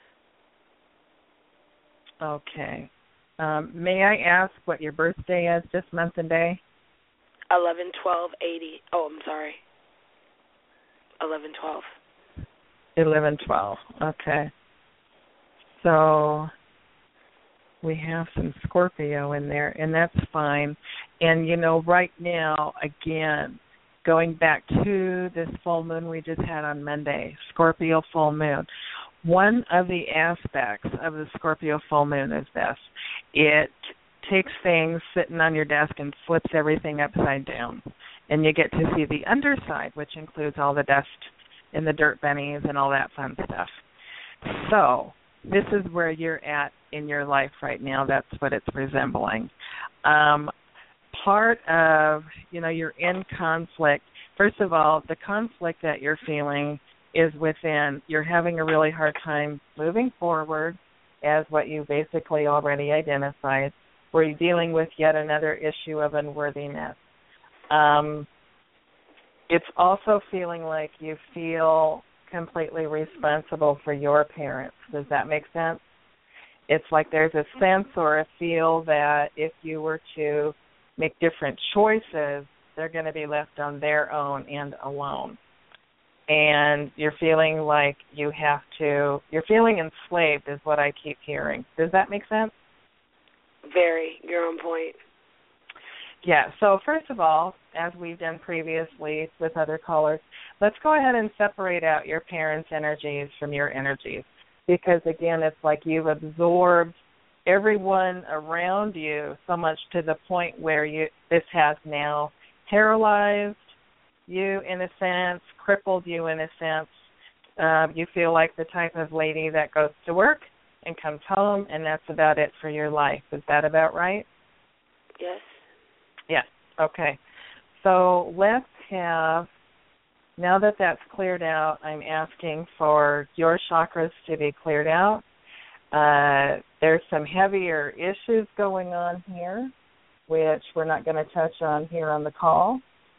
Okay. Um, may I ask what your birthday is, just month and day? Eleven twelve eighty. Oh, I'm sorry. Eleven twelve. Eleven twelve. Okay. So we have some Scorpio in there, and that's fine. And, you know, right now, again, going back to this full moon we just had on Monday, Scorpio full moon, one of the aspects of the Scorpio full moon is this. It takes things sitting on your desk and flips everything upside down. And you get to see the underside, which includes all the dust and the dirt bunnies and all that fun stuff. So this is where you're at in your life right now. That's what it's resembling. Um, part of, you know, you're in conflict. First of all, the conflict that you're feeling is within. You're having a really hard time moving forward, as what you basically already identified, where you're dealing with yet another issue of unworthiness. Um, it's also feeling like you feel completely responsible for your parents. Does that make sense? It's like there's a sense or a feel that if you were to make different choices, they're going to be left on their own and alone. And you're feeling like you have to, you're feeling enslaved is what I keep hearing. Does that make sense? Very. You're on point. Yeah, so first of all, as we've done previously with other callers, let's go ahead and separate out your parents' energies from your energies. Because, again, it's like you've absorbed everyone around you so much to the point where you this has now paralyzed you in a sense, crippled you in a sense. Uh, you feel like the type of lady that goes to work and comes home, and that's about it for your life. Is that about right? Yes. Yeah, okay. So let's have, now that that's cleared out, I'm asking for your chakras to be cleared out. Uh, there's some heavier issues going on here, which we're not going to touch on here on the call.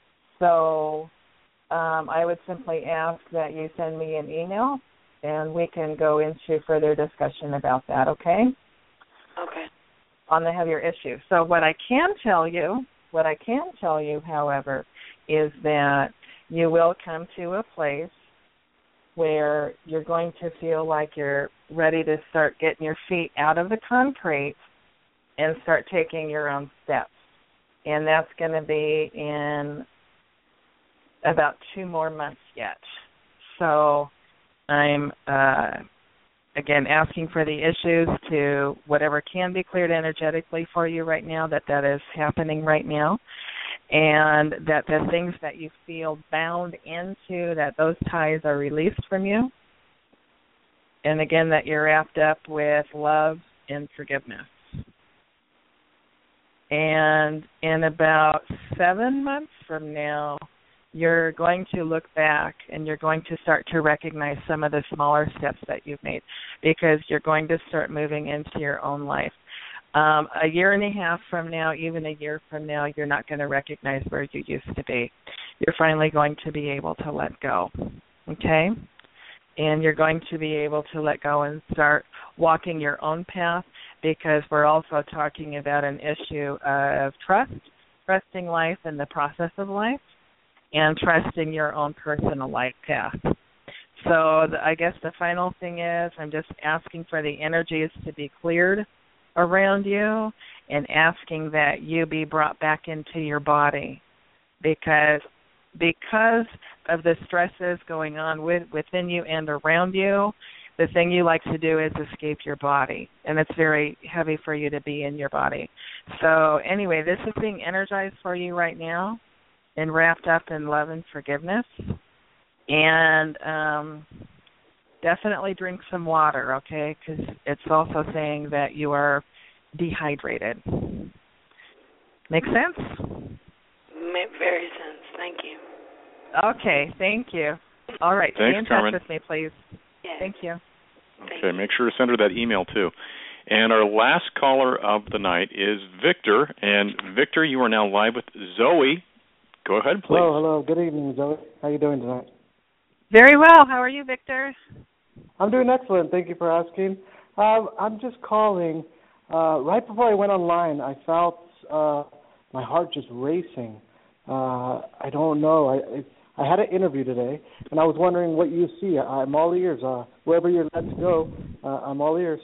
So um, I would simply ask that you send me an email, and we can go into further discussion about that, okay? Okay. On the heavier issue. So what I can tell you, what I can tell you, however, is that you will come to a place where you're going to feel like you're ready to start getting your feet out of the concrete and start taking your own steps. And that's going to be in about two more months yet. So I'm, uh, again, asking for the issues to whatever can be cleared energetically for you right now, that that is happening right now, and that the things that you feel bound into, that those ties are released from you. And, again, that you're wrapped up with love and forgiveness. And in about seven months from now, you're going to look back and you're going to start to recognize some of the smaller steps that you've made, because you're going to start moving into your own life. Um, a year and a half from now, even a year from now, you're not going to recognize where you used to be. You're finally going to be able to let go, okay? And you're going to be able to let go and start walking your own path, because we're also talking about an issue of trust, trusting life and the process of life, and trusting your own personal life path. So the, I guess the final thing is I'm just asking for the energies to be cleared around you and asking that you be brought back into your body, because because of the stresses going on with, within you and around you, the thing you like to do is escape your body, and it's very heavy for you to be in your body. So anyway, this is being energized for you right now and wrapped up in love and forgiveness. And um, definitely drink some water, okay, because it's also saying that you are dehydrated. Make sense? Make very sense. Thank you. Okay, thank you. All right, Thanks, stay in touch Carmen. with me, please. Yes. Thank you. Okay, make sure to send her that email, too. And our last caller of the night is Victor. And, Victor, you are now live with Zoe. Go ahead, please. Hello, hello. Good evening, Zoe. How are you doing tonight? Very well. How are you, Victor? I'm doing excellent. Thank you for asking. Um, I'm just calling. Uh, right before I went online, I felt uh, my heart just racing. Uh, I don't know. I, I I had an interview today, and I was wondering what you see. I'm all ears. Uh, wherever you're led to go, uh, I'm all ears.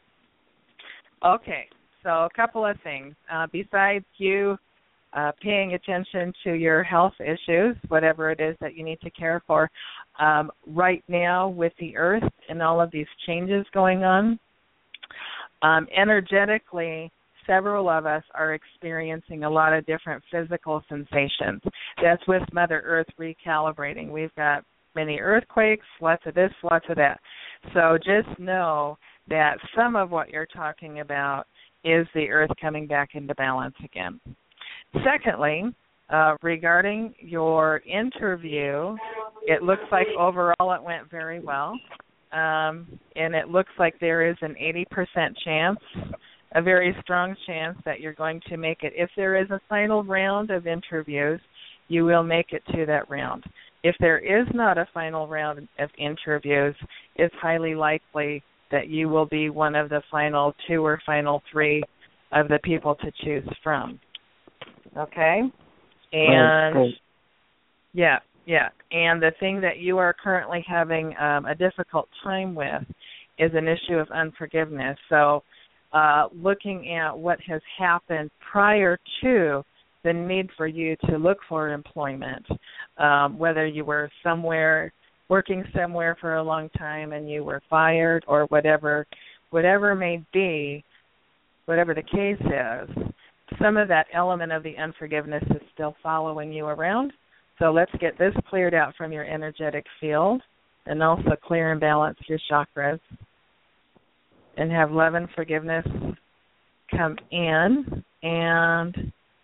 Okay. So a couple of things. Uh, besides you uh, paying attention to your health issues, whatever it is that you need to care for, um, right now with the earth and all of these changes going on, um, energetically, several of us are experiencing a lot of different physical sensations. That's with Mother Earth recalibrating. We've got many earthquakes, lots of this, lots of that. So just know that some of what you're talking about is the earth coming back into balance again. Secondly, uh, regarding your interview, it looks like overall it went very well. Um, and it looks like there is an eighty percent chance, a very strong chance that you're going to make it. If there is a final round of interviews, you will make it to that round. If there is not a final round of interviews, it's highly likely that you will be one of the final two or final three of the people to choose from. Okay? And, Great. yeah, yeah. And the thing that you are currently having um, a difficult time with is an issue of unforgiveness. So, Uh, looking at what has happened prior to the need for you to look for employment, um, whether you were somewhere, working somewhere for a long time and you were fired or whatever, whatever may be, whatever the case is, some of that element of the unforgiveness is still following you around. So let's get this cleared out from your energetic field and also clear and balance your chakras. And have love and forgiveness come in and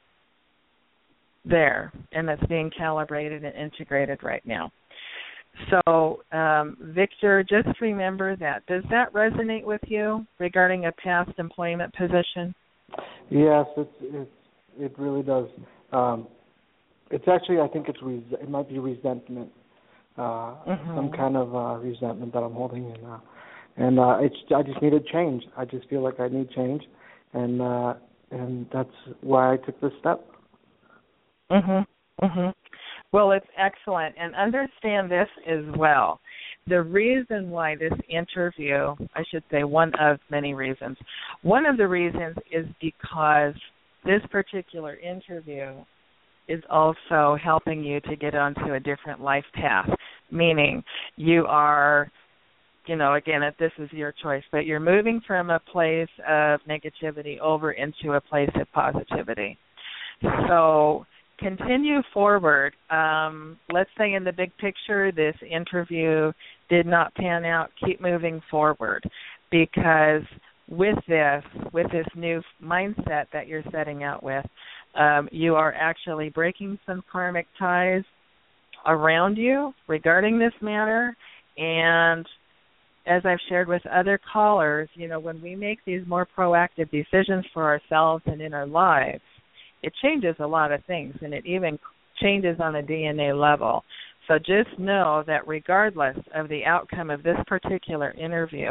there. And that's being calibrated and integrated right now. So, um, Victor, just remember that. Does that resonate with you regarding a past employment position? Yes, it's, it's, it really does. Um, it's actually, I think it's res- it might be resentment, uh, mm-hmm. some kind of uh, resentment that I'm holding in now. And uh, it's, I just needed change. I just feel like I need change, and uh, and that's why I took this step. Mhm. Mhm. Well, it's excellent, and understand this as well. The reason why this interview, I should say, one of many reasons. One of the reasons is because this particular interview is also helping you to get onto a different life path, meaning you are. You know, again, if this is your choice, but you're moving from a place of negativity over into a place of positivity. So continue forward. Um, let's say in the big picture, this interview did not pan out. Keep moving forward, because with this, with this new mindset that you're setting out with, um, you are actually breaking some karmic ties around you regarding this matter. And as I've shared with other callers, you know, when we make these more proactive decisions for ourselves and in our lives, it changes a lot of things, and it even changes on a D N A level. So just know that regardless of the outcome of this particular interview,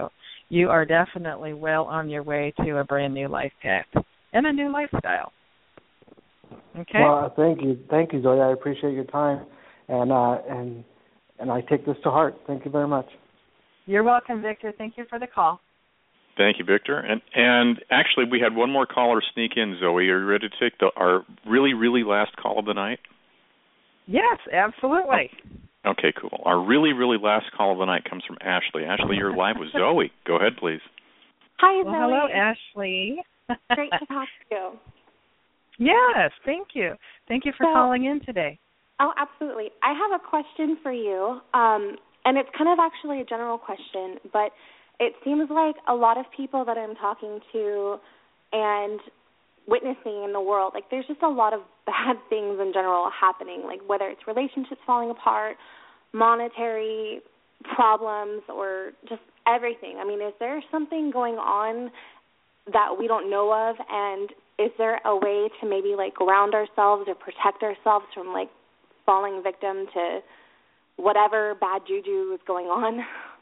you are definitely well on your way to a brand new life path and a new lifestyle. Okay? Well, thank you. Thank you, Zoe. I appreciate your time, and uh, and and I take this to heart. Thank you very much. You're welcome, Victor. Thank you for the call. Thank you, Victor. And and actually, we had one more caller sneak in, Zoe. Are you ready to take the, our really, really last call of the night? Yes, absolutely. Okay, cool. Our really, really last call of the night comes from Ashley. Ashley, you're live with Zoe. Go ahead, please. Hi, well, Zoe. Hello, Ashley. Great to talk to you. Yes, thank you. Thank you for so, calling in today. Oh, absolutely. I have a question for you, um, and it's kind of actually a general question, but it seems like a lot of people that I'm talking to and witnessing in the world, like there's just a lot of bad things in general happening, like whether it's relationships falling apart, monetary problems, or just everything. I mean, is there something going on that we don't know of, and is there a way to maybe like ground ourselves or protect ourselves from like falling victim to whatever bad juju is going on?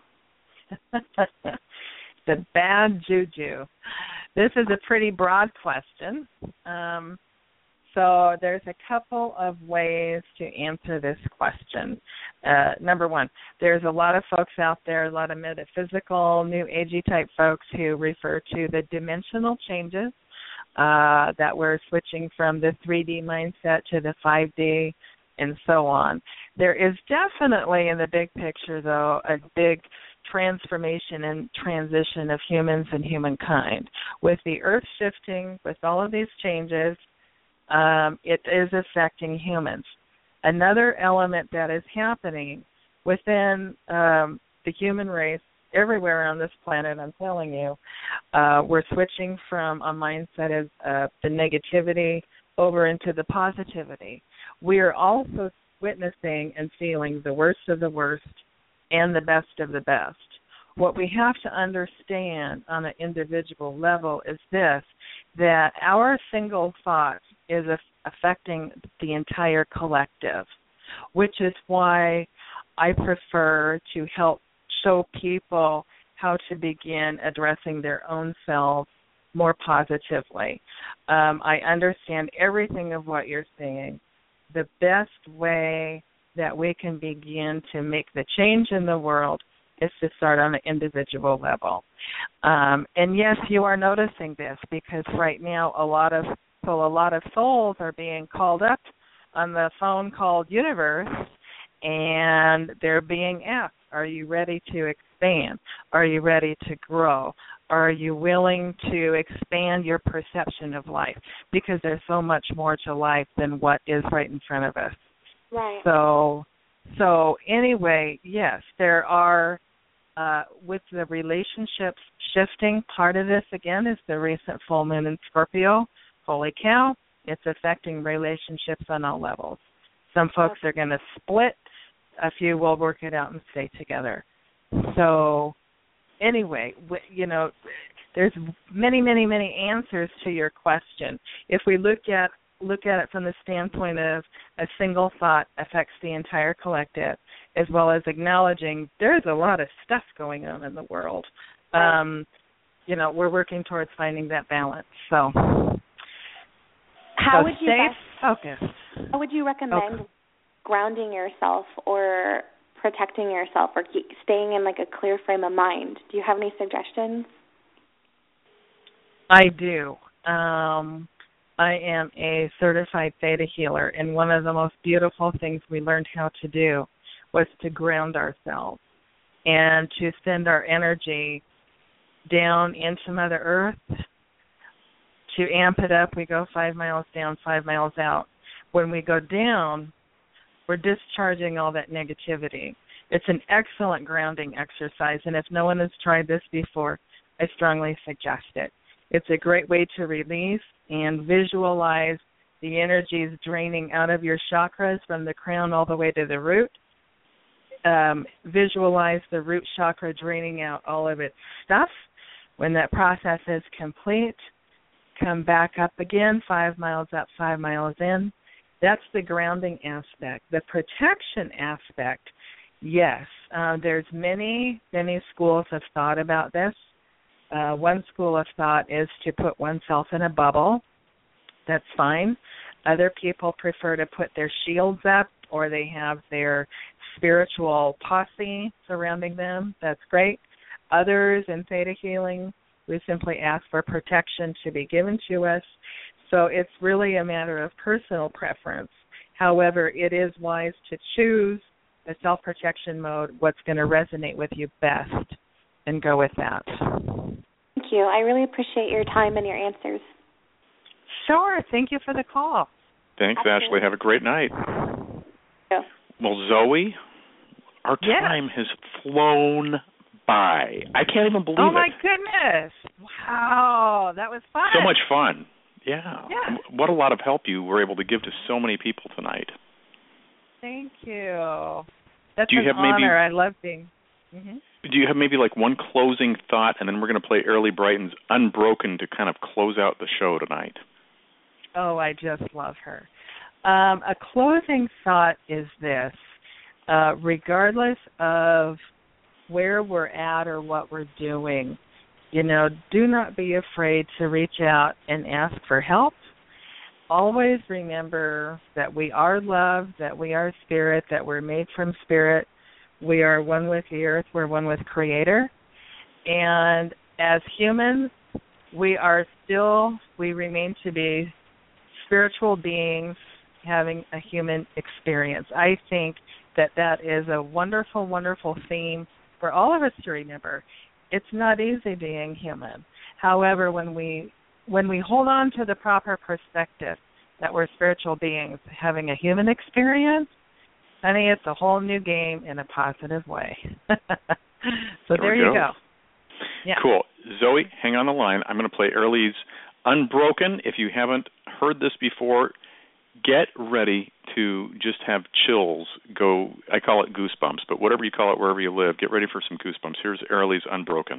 The bad juju. This is a pretty broad question. Um, so there's a couple of ways to answer this question. Uh, number one, there's a lot of folks out there, a lot of metaphysical, new agey type folks who refer to the dimensional changes, uh, that we're switching from the three D mindset to the five D and so on. There is definitely in the big picture, though, a big transformation and transition of humans and humankind. With the earth shifting, with all of these changes, um, it is affecting humans. Another element that is happening within um, the human race, everywhere on this planet, I'm telling you, uh, we're switching from a mindset of uh, the negativity over into the positivity. We are also witnessing and feeling the worst of the worst and the best of the best. What we have to understand on an individual level is this, that our single thought is affecting the entire collective, which is why I prefer to help show people how to begin addressing their own selves more positively. Um, I understand everything of what you're saying. The best way that we can begin to make the change in the world is to start on an individual level. Um, and yes, you are noticing this because right now a lot of so a lot of souls are being called up on the phone called universe, and they're being asked, are you ready to expand? Are you ready to grow? Are you willing to expand your perception of life? Because there's so much more to life than what is right in front of us. Right. So, so anyway, yes, there are, uh, with the relationships shifting, part of this, again, is the recent full moon in Scorpio. Holy cow, it's affecting relationships on all levels. Some folks are going to split. A few will work it out and stay together. So anyway, you know, there's many, many, many answers to your question. If we look at look at it from the standpoint of a single thought affects the entire collective, as well as acknowledging there's a lot of stuff going on in the world. Um, you know, we're working towards finding that balance. So, how so would you stay best, focused. How would you recommend okay. grounding yourself or protecting yourself or keep staying in like a clear frame of mind? Do you have any suggestions? I do. Um, I am a certified theta healer, and one of the most beautiful things we learned how to do was to ground ourselves and to send our energy down into Mother Earth. To amp it up, we go five miles down, five miles out. When we go down, we're discharging all that negativity. It's an excellent grounding exercise, and if no one has tried this before, I strongly suggest it. It's a great way to release and visualize the energies draining out of your chakras from the crown all the way to the root. Um, visualize the root chakra draining out all of its stuff. When that process is complete, come back up again, five miles up, five miles in. That's the grounding aspect. The protection aspect, yes, uh, there's many, many schools have thought about this. Uh, one school of thought is to put oneself in a bubble. That's fine. Other people prefer to put their shields up, or they have their spiritual posse surrounding them. That's great. Others in Theta Healing, we simply ask for protection to be given to us. So it's really a matter of personal preference. However, it is wise to choose a self-protection mode, what's going to resonate with you best, and go with that. Thank you. I really appreciate your time and your answers. Sure. Thank you for the call. Thanks, Absolutely. Ashley. Have a great night. Yeah. Well, Zoe, our yes. time has flown by. I can't even believe it. Oh, my it. goodness. Wow. That was fun. So much fun. Yeah. yeah. What a lot of help you were able to give to so many people tonight. Thank you. That's Do you an have honor. maybe, I love being. Mm-hmm. Do you have maybe like one closing thought, and then we're going to play Early Brighton's Unbroken to kind of close out the show tonight? Oh, I just love her. Um, a closing thought is this. Uh, regardless of where we're at or what we're doing, you know, do not be afraid to reach out and ask for help. Always remember that we are love, that we are spirit, that we're made from spirit. We are one with the earth. We're one with Creator. And as humans, we are still, we remain to be spiritual beings having a human experience. I think that that is a wonderful, wonderful theme for all of us to remember. It's not easy being human. However, when we when we hold on to the proper perspective that we're spiritual beings having a human experience, honey, it's a whole new game in a positive way. so there, there you go. go. Yeah. Cool. Zoe, hang on the line. I'm going to play Early's Unbroken. If you haven't heard this before, get ready to just have chills go. I call it goosebumps, but whatever you call it wherever you live, get ready for some goosebumps. Here's Early's Unbroken.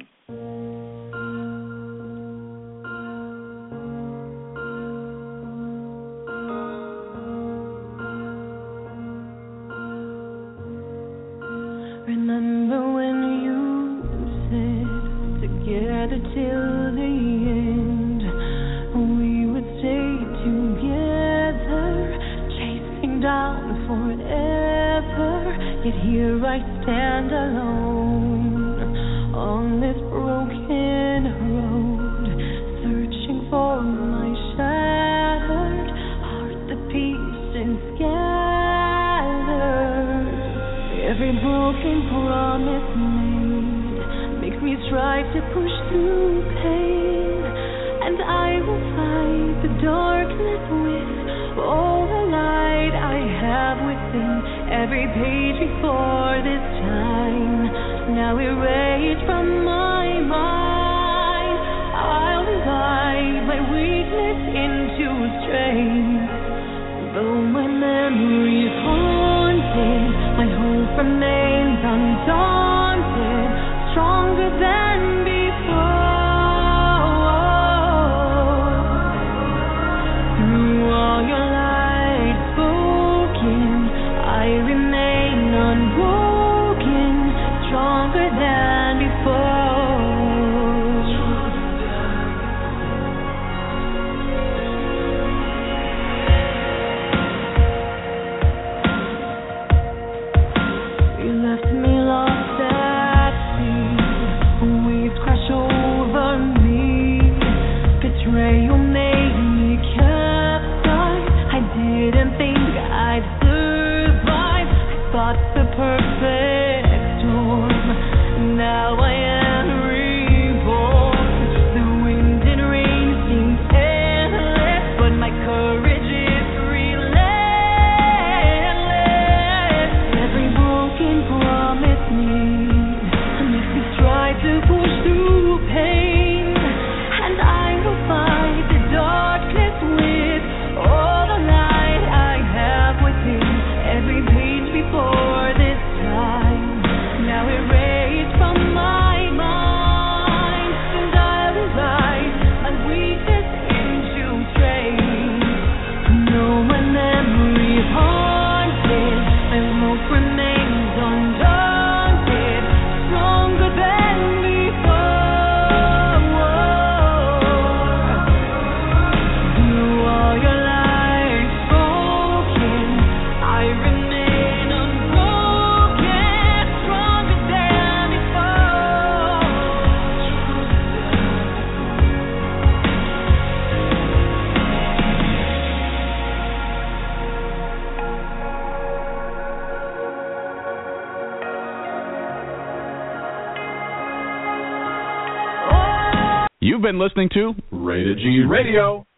Remember when you said together till the end, we would stay together, chasing down forever. Yet here I stand alone on this broken road, searching for my shattered heart, the pieces scattered. Every broken promise made makes me strive to push through pain, and I will fight the darkness with all the light I have within. Every page before this time now erased from my mind, I'll divide my weakness into strength. Though my memory is haunted, my hope remains undaunted, stronger than before. Through all your light spoken, I remain unbroken, stronger than before. You left me lost at sea, waves crash over me, betrayal made me capsize. I didn't think I'd survive. I thought the perfect storm. Now I am reborn. The wind and rain seem endless, but my courage is relentless. Every broken promise made makes me strive to push through pain, and I will fight the darkness with all the light I have within. Every page before this time now erased from my mind, and I will write my weakness into strength. Though my memory is haunted, my hope remains undaunted, stronger than before. You've been listening to Rated G Radio.